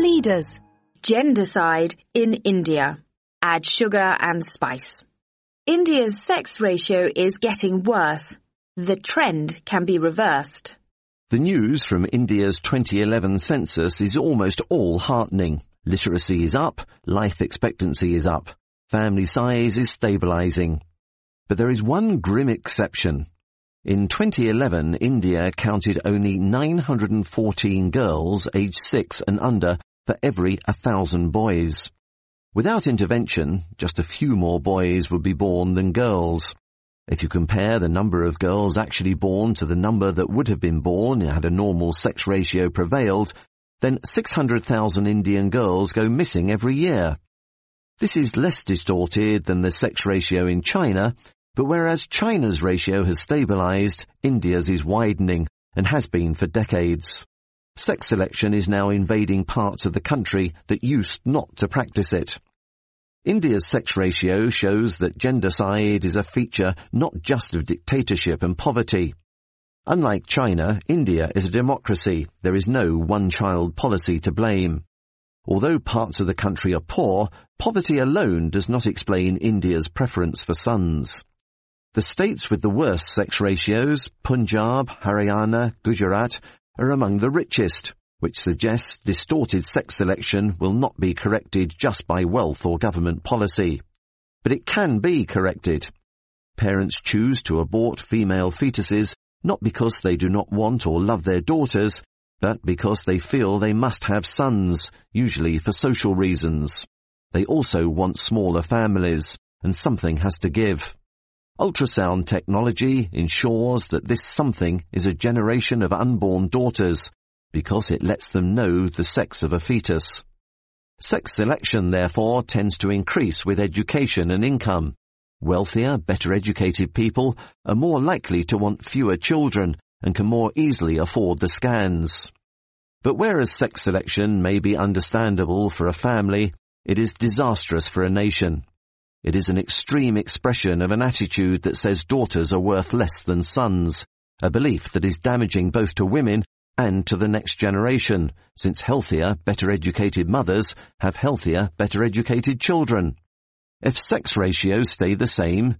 Leaders. Gendercide in India. Add sugar and spice. India's sex ratio is getting worse. The trend can be reversed. The news from India's 2011 census is almost all heartening. Literacy is up, life expectancy is up, family size is stabilising. But there is one grim exception. In 2011, India counted only 914 girls aged 6 and under for every 1,000 boys. Without intervention, just a few more boys would be born than girls. If you compare the number of girls actually born to the number that would have been born had a normal sex ratio prevailed, then 600,000 Indian girls go missing every year. This is less distorted than the sex ratio in China, but whereas China's ratio has stabilised, India's is widening and has been for decades. Sex selection is now invading parts of the country that used not to practice it. India's sex ratio shows that gendercide is a feature not just of dictatorship and poverty. Unlike China, India is a democracy. There is no one-child policy to blame. Although parts of the country are poor, poverty alone does not explain India's preference for sons. The states with the worst sex ratios, Punjab, Haryana, Gujarat, are among the richest, which suggests distorted sex selection will not be corrected just by wealth or government policy. But it can be corrected. Parents choose to abort female fetuses not because they do not want or love their daughters, but because they feel they must have sons, usually for social reasons. They also want smaller families, and something has to give. Ultrasound technology ensures that this something is a generation of unborn daughters, because it lets them know the sex of a fetus. Sex selection, therefore, tends to increase with education and income. Wealthier, better educated people are more likely to want fewer children and can more easily afford the scans. But whereas sex selection may be understandable for a family, it is disastrous for a nation. It is an extreme expression of an attitude that says daughters are worth less than sons, a belief that is damaging both to women and to the next generation, since healthier, better educated mothers have healthier, better educated children. If sex ratios stay the same,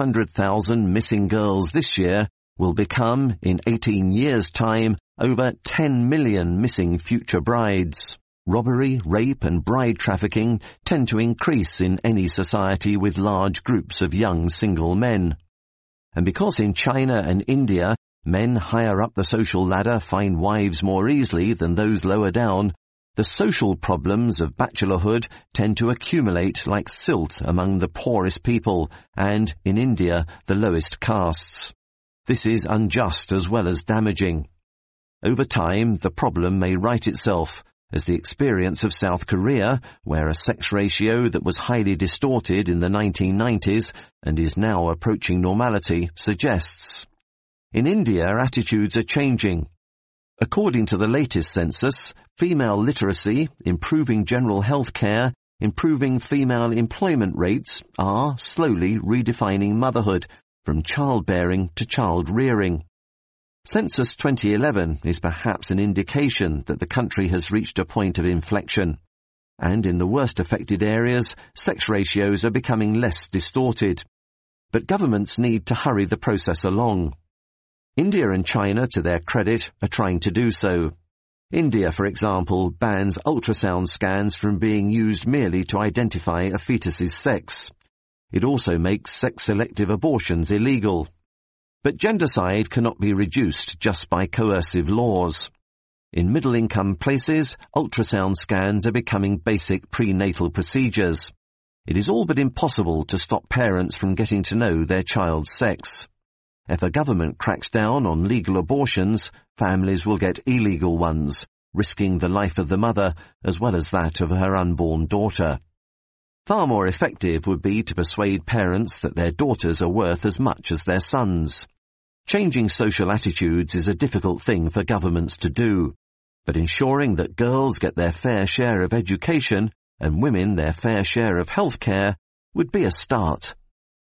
600,000 missing girls this year will become, in 18 years' time, over 10 million missing future brides. Robbery, rape and bride trafficking tend to increase in any society with large groups of young single men. And because in China and India, men higher up the social ladder find wives more easily than those lower down, the social problems of bachelorhood tend to accumulate like silt among the poorest people and, in India, the lowest castes. This is unjust as well as damaging. Over time, the problem may right itself, as the experience of South Korea, where a sex ratio that was highly distorted in the 1990s and is now approaching normality, suggests. In India, attitudes are changing. According to the latest census, female literacy, improving general health care, improving female employment rates are slowly redefining motherhood from childbearing to child-rearing. Census 2011 is perhaps an indication that the country has reached a point of inflection. And in the worst affected areas, sex ratios are becoming less distorted. But governments need to hurry the process along. India and China, to their credit, are trying to do so. India, for example, bans ultrasound scans from being used merely to identify a fetus's sex. It also makes sex-selective abortions illegal. But gendercide cannot be reduced just by coercive laws. In middle-income places, ultrasound scans are becoming basic prenatal procedures. It is all but impossible to stop parents from getting to know their child's sex. If a government cracks down on legal abortions, families will get illegal ones, risking the life of the mother as well as that of her unborn daughter. Far more effective would be to persuade parents that their daughters are worth as much as their sons. Changing social attitudes is a difficult thing for governments to do, but ensuring that girls get their fair share of education and women their fair share of health care would be a start.